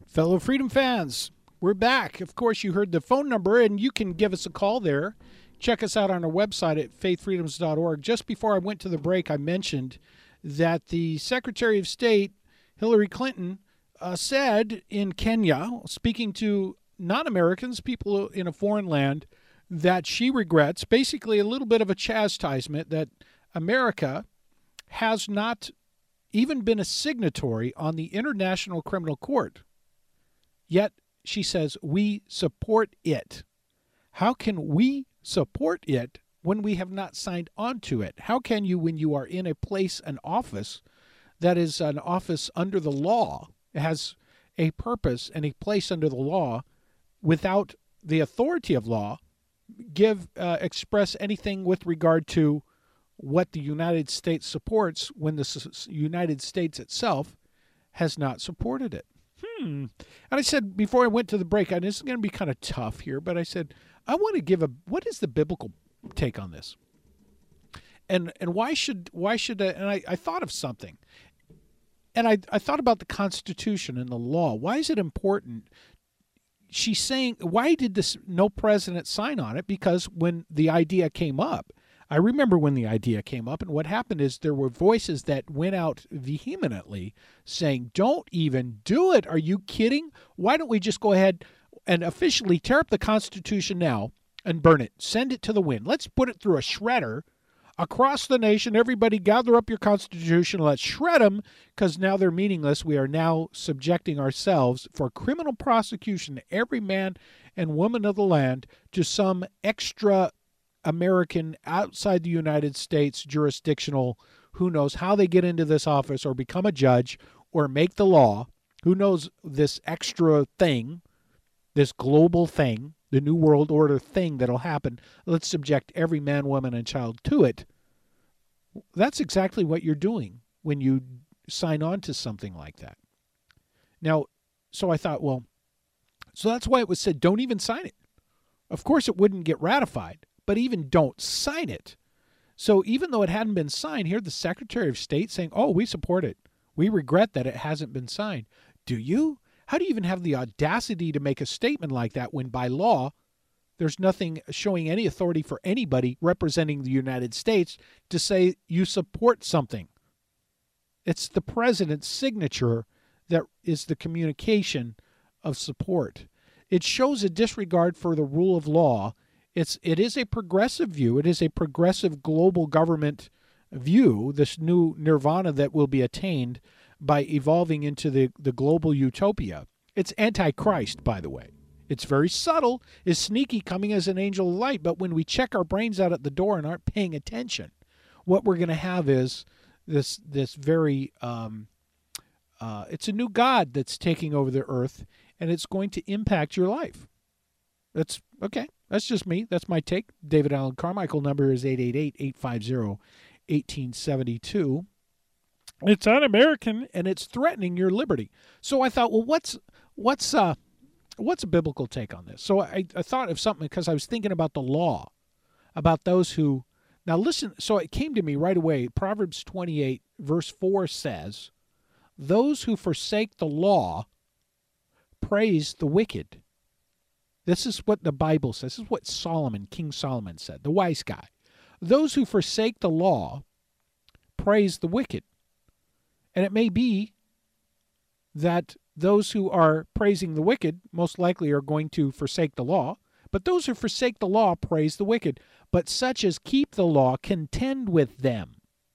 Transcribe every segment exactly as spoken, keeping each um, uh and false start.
Fellow Freedom fans, we're back. Of course, you heard the phone number, and you can give us a call there. Check us out on our website at faith freedoms dot org. Just before I went to the break, I mentioned that the Secretary of State, Hillary Clinton, uh, said in Kenya, speaking to non-Americans, people in a foreign land, that she regrets, basically a little bit of a chastisement, that America has not even been a signatory on the International Criminal Court. Yet, she says, we support it. How can we support it when we have not signed on to it? How can you, when you are in a place, an office, that is an office under the law, it has a purpose and a place under the law, without the authority of law, give, uh, express anything with regard to what the United States supports when the S- United States itself has not supported it? Hmm. And I said, before I went to the break, and this is going to be kind of tough here, but I said, I want to give a, what is the biblical take on this? And and why should, why should, I, and I, I thought of something. And I, I thought about the Constitution and the law. Why is it important? She's saying, why did this no president sign on it? Because when the idea came up, I remember when the idea came up, and what happened is there were voices that went out vehemently saying, don't even do it. Are you kidding? Why don't we just go ahead and officially tear up the Constitution now and burn it? Send it to the wind. Let's put it through a shredder across the nation. Everybody gather up your Constitution. Let's shred them, because now they're meaningless. We are now subjecting ourselves for criminal prosecution, every man and woman of the land, to some extra American outside the United States jurisdictional, who knows how they get into this office or become a judge or make the law, who knows this extra thing, this global thing, the New World Order thing that'll happen. Let's subject every man, woman, and child to it. That's exactly what you're doing when you sign on to something like that. Now, so I thought, well, so that's why it was said, don't even sign it. Of course, it wouldn't get ratified, but even don't sign it. So even though it hadn't been signed, here the Secretary of State saying, oh, we support it. We regret that it hasn't been signed. Do you? How do you even have the audacity to make a statement like that when by law there's nothing showing any authority for anybody representing the United States to say you support something? It's the president's signature that is the communication of support. It shows a disregard for the rule of law. It's it is a progressive view. It is a progressive global government view, this new nirvana that will be attained by evolving into the, the global utopia. It's antichrist, by the way. It's very subtle, is sneaky, coming as an angel of light, but when we check our brains out at the door and aren't paying attention, what we're going to have is this this very, um, uh, it's a new God that's taking over the earth, and it's going to impact your life. That's, okay, that's just me. That's my take. David Allen Carmichael, number is eight eight eight, eight five zero, one eight seven two. It's un-American, and it's threatening your liberty. So I thought, well, what's what's uh what's a biblical take on this? So I, I thought of something because I was thinking about the law, about those who, now listen, so it came to me right away. Proverbs twenty-eight, verse four says, those who forsake the law praise the wicked. This is what the Bible says. This is what Solomon, King Solomon said, the wise guy. Those who forsake the law praise the wicked. And it may be that those who are praising the wicked most likely are going to forsake the law, but those who forsake the law praise the wicked. But such as keep the law contend with them.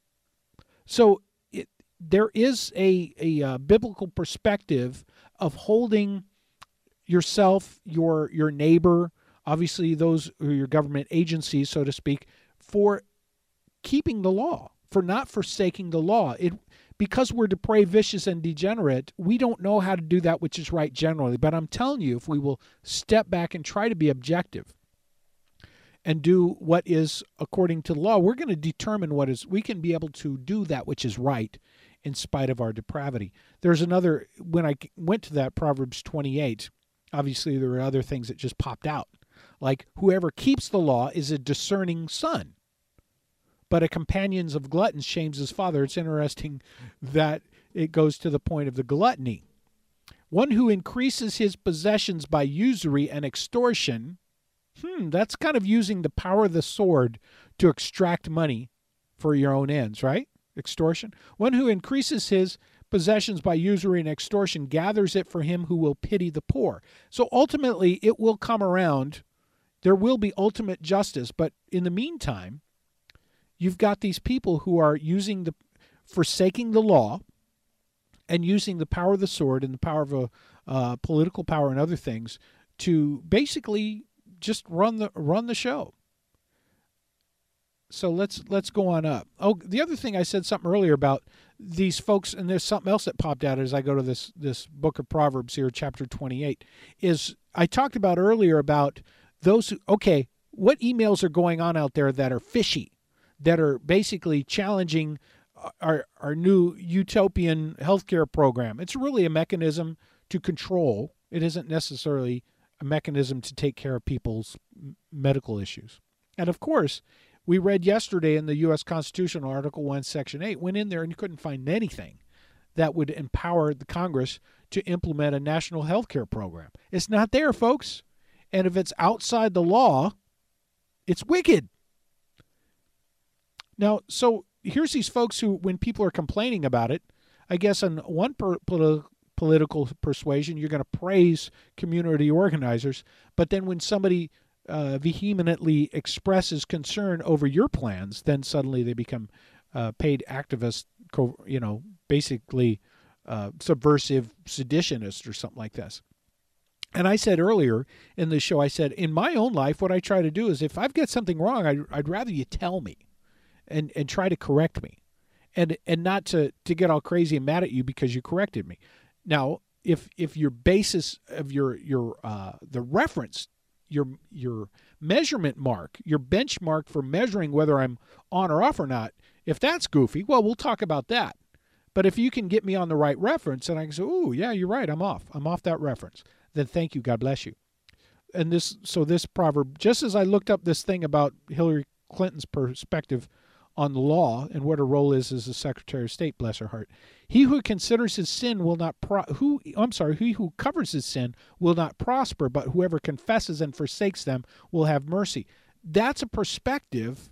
So it, there is a, a, uh biblical perspective of holding yourself, your your neighbor, obviously those who are your government agencies, so to speak, for keeping the law, for not forsaking the law. It because we're depraved, vicious, and degenerate, we don't know how to do that which is right generally. But I'm telling you, if we will step back and try to be objective and do what is according to the law, we're going to determine what is, we can be able to do that which is right in spite of our depravity. There's another, when I went to that Proverbs twenty-eight, obviously there were other things that just popped out. Like, whoever keeps the law is a discerning son, but a companion of gluttons shames his father. It's interesting that it goes to the point of the gluttony. One who increases his possessions by usury and extortion. Hmm, that's kind of using the power of the sword to extract money for your own ends, right? Extortion. One who increases his possessions by usury and extortion gathers it for him who will pity the poor. So ultimately, it will come around. There will be ultimate justice. But in the meantime, you've got these people who are using the, forsaking the law and using the power of the sword and the power of a uh, political power and other things to basically just run the run the show. So let's let's go on up. Oh, the other thing I said something earlier about these folks, and there's something else that popped out as I go to this this book of Proverbs here, chapter twenty-eight, is I talked about earlier about those who, okay, what emails are going on out there that are fishy, that are basically challenging our our new utopian healthcare program. It's really a mechanism to control. It isn't necessarily a mechanism to take care of people's medical issues. And of course, we read yesterday in the U S Constitution, Article one, Section eight, went in there and you couldn't find anything that would empower the Congress to implement a national health care program. It's not there, folks. And if it's outside the law, it's wicked. Now, so here's these folks who, when people are complaining about it, I guess on one per, politi- political persuasion, you're going to praise community organizers. But then when somebody uh, vehemently expresses concern over your plans, then suddenly they become uh, paid activists, you know, basically uh, subversive seditionists or something like this. And I said earlier in the show, I said, in my own life, what I try to do is if I've got something wrong, I'd, I'd rather you tell me and, and try to correct me and and not to, to get all crazy and mad at you because you corrected me. Now, if if your basis of your your uh, the reference, your your measurement mark, your benchmark for measuring whether I'm on or off or not, if that's goofy, well, we'll talk about that. But if you can get me on the right reference and I can say, ooh, yeah, you're right, I'm off. I'm off that reference. Then thank you, God bless you. And this, so this proverb, just as I looked up this thing about Hillary Clinton's perspective on the law and what her role is as a Secretary of State, bless her heart, he who considers his sin will not pro- who I'm sorry, he who covers his sin will not prosper, but whoever confesses and forsakes them will have mercy. That's a perspective.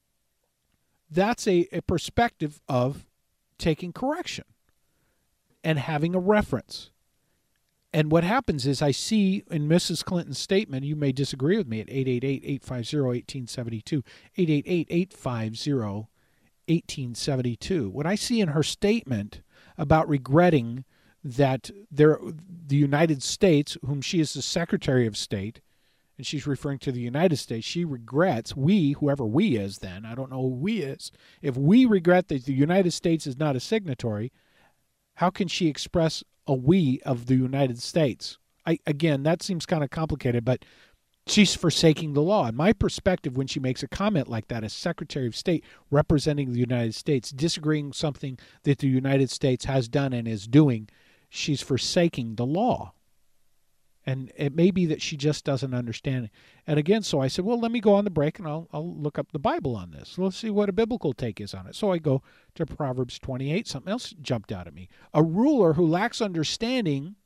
That's a, a perspective of taking correction and having a reference. And what happens is I see in Missus Clinton's statement, you may disagree with me at eight eight eight, eight five zero, one eight seven two, eight eight eight, eight five zero, one eight seven two. What I see in her statement about regretting that there, the United States, whom she is the Secretary of State, and she's referring to the United States, she regrets, we, whoever we is then, I don't know who we is, if we regret that the United States is not a signatory, how can she express a we of the United States? I, again, that seems kind of complicated, but she's forsaking the law. In my perspective, when she makes a comment like that as Secretary of State representing the United States, disagreeing something that the United States has done and is doing, she's forsaking the law. And it may be that she just doesn't understand it. And again, so I said, well, let me go on the break and I'll, I'll look up the Bible on this. Let's see what a biblical take is on it. So I go to Proverbs twenty-eight. Something else jumped out at me. A ruler who lacks understanding.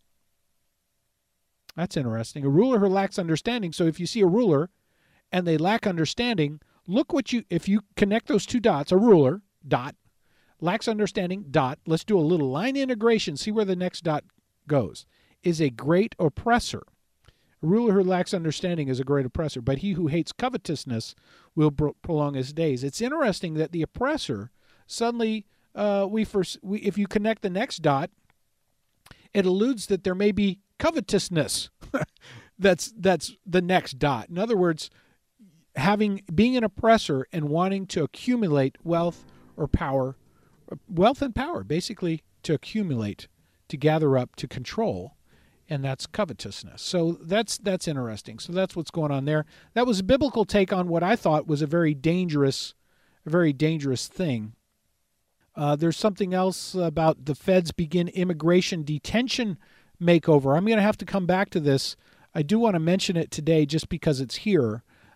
That's interesting. A ruler who lacks understanding. So if you see a ruler and they lack understanding, look what you, if you connect those two dots, a ruler, dot, lacks understanding, dot, let's do a little line integration, see where the next dot goes, is a great oppressor. A ruler who lacks understanding is a great oppressor, but he who hates covetousness will pro- prolong his days. It's interesting that the oppressor, suddenly, uh, we first, we, if you connect the next dot, it alludes that there may be covetousness. that's that's the next dot. In other words, having being an oppressor and wanting to accumulate wealth or power, wealth and power, basically to accumulate, to gather up, to control. And that's covetousness. So that's that's interesting. So that's what's going on there. That was a biblical take on what I thought was a very dangerous, a very dangerous thing. Uh, there's something else about the feds begin immigration detention makeover. I'm going to have to come back to this. I do want to mention it today just because it's here.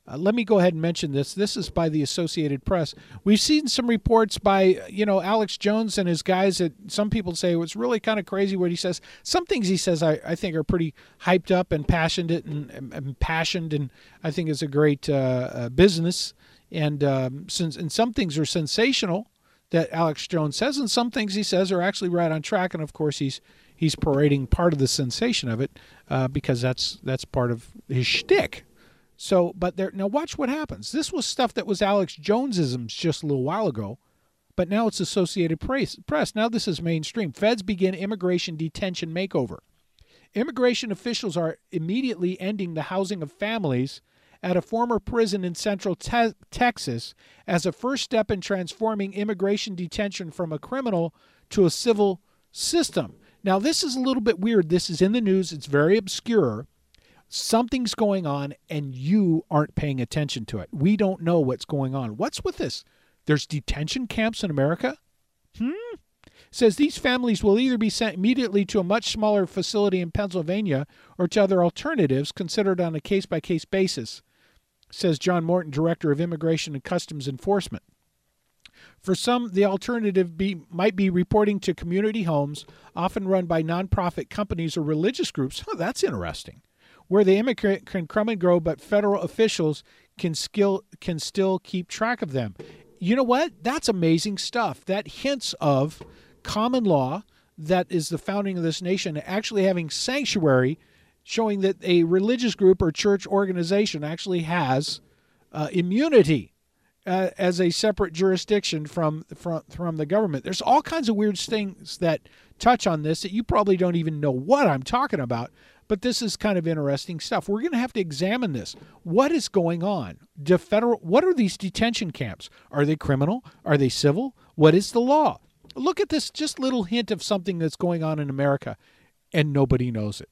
Uh, let me go ahead and mention this. This is by the Associated Press. We've seen some reports by, you know, Alex Jones and his guys that some people say it's really kind of crazy what he says. Some things he says I, I think are pretty hyped up and passionate and, and, and passionate, and I think is a great uh, uh, business. And um, since and some things are sensational that Alex Jones says, and some things he says are actually right on track. And of course, he's he's parading part of the sensation of it uh, because that's that's part of his shtick. So, but there now watch what happens. This was stuff that was Alex Jonesisms just a little while ago, but now it's Associated Press. Press. Now this is mainstream. Feds begin immigration detention makeover. Immigration officials are immediately ending the housing of families at a former prison in central te- Texas as a first step in transforming immigration detention from a criminal to a civil system. Now, this is a little bit weird. This is in the news. It's very obscure. Something's going on, and you aren't paying attention to it. We don't know what's going on. What's with this? There's detention camps in America? Hmm? Says these families will either be sent immediately to a much smaller facility in Pennsylvania or to other alternatives considered on a case-by-case basis, says John Morton, Director of Immigration and Customs Enforcement. For some, the alternative be, might be reporting to community homes, often run by nonprofit companies or religious groups. Oh, that's interesting. Where the immigrant can come and go, but federal officials can skill can still keep track of them. You know what? That's amazing stuff. That hints of common law that is the founding of this nation actually having sanctuary, showing that a religious group or church organization actually has uh, immunity uh, as a separate jurisdiction from, from from the government. There's all kinds of weird things that touch on this that you probably don't even know what I'm talking about. But this is kind of interesting stuff. We're going to have to examine this. What is going on? Do federal, what are these detention camps? Are they criminal? Are they civil? What is the law? Look at this just little hint of something that's going on in America, and nobody knows it.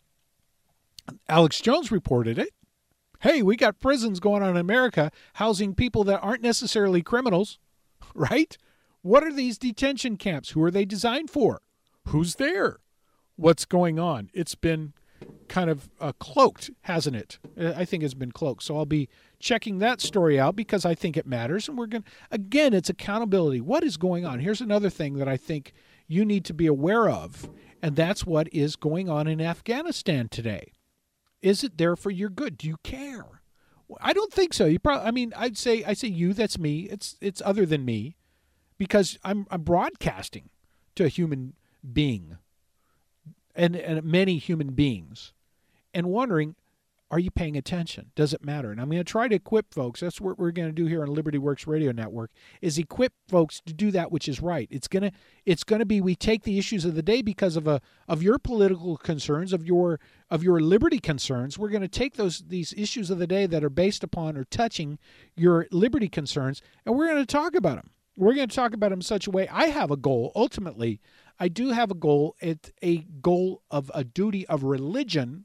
Alex Jones reported it. Hey, we got prisons going on in America housing people that aren't necessarily criminals, right? What are these detention camps? Who are they designed for? Who's there? What's going on? It's been kind of uh, cloaked, hasn't it? I think it's been cloaked. So I'll be checking that story out because I think it matters. And we're going to, again, it's accountability. What is going on? Here's another thing that I think you need to be aware of, and that's what is going on in Afghanistan today. Is it there for your good? Do you care? I don't think so. You probably, I mean, I'd say, I say you, that's me. It's, it's other than me because I'm, I'm broadcasting to a human being. And, and many human beings, and wondering, are you paying attention? Does it matter? And I'm going to try to equip folks. That's what we're going to do here on Liberty Works Radio Network, is equip folks to do that which is right. It's going to it's going to be we take the issues of the day because of a of your political concerns, of your of your liberty concerns. We're going to take those these issues of the day that are based upon or touching your liberty concerns, and we're going to talk about them. We're going to talk about them in such a way. I have a goal ultimately. I do have a goal. It's a goal of a duty of religion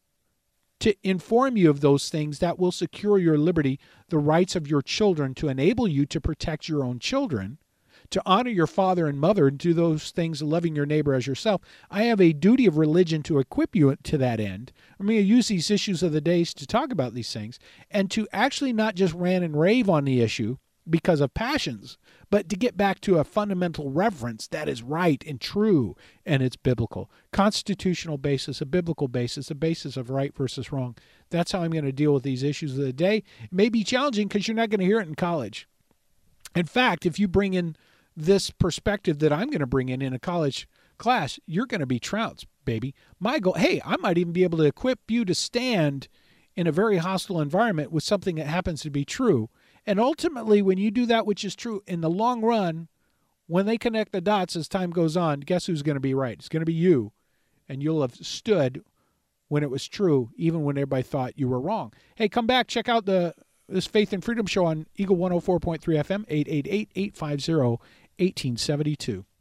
to inform you of those things that will secure your liberty, the rights of your children, to enable you to protect your own children, to honor your father and mother, and do those things, loving your neighbor as yourself. I have a duty of religion to equip you to that end. I'm going to use these issues of the days to talk about these things and to actually not just rant and rave on the issue because of passions, but to get back to a fundamental reverence that is right and true, and it's biblical. Constitutional basis, a biblical basis, a basis of right versus wrong. That's how I'm going to deal with these issues of the day. It may be challenging because you're not going to hear it in college. In fact, if you bring in this perspective that I'm going to bring in in a college class, you're going to be trounced, baby. My goal, hey, I might even be able to equip you to stand in a very hostile environment with something that happens to be true. And ultimately, when you do that which is true in the long run, when they connect the dots as time goes on, guess who's going to be right? It's going to be you. And you'll have stood when it was true, even when everybody thought you were wrong. Hey, come back. Check out the this Faith and Freedom Show on Eagle one oh four point three F M, eight eight eight, eight five zero, one eight seven two.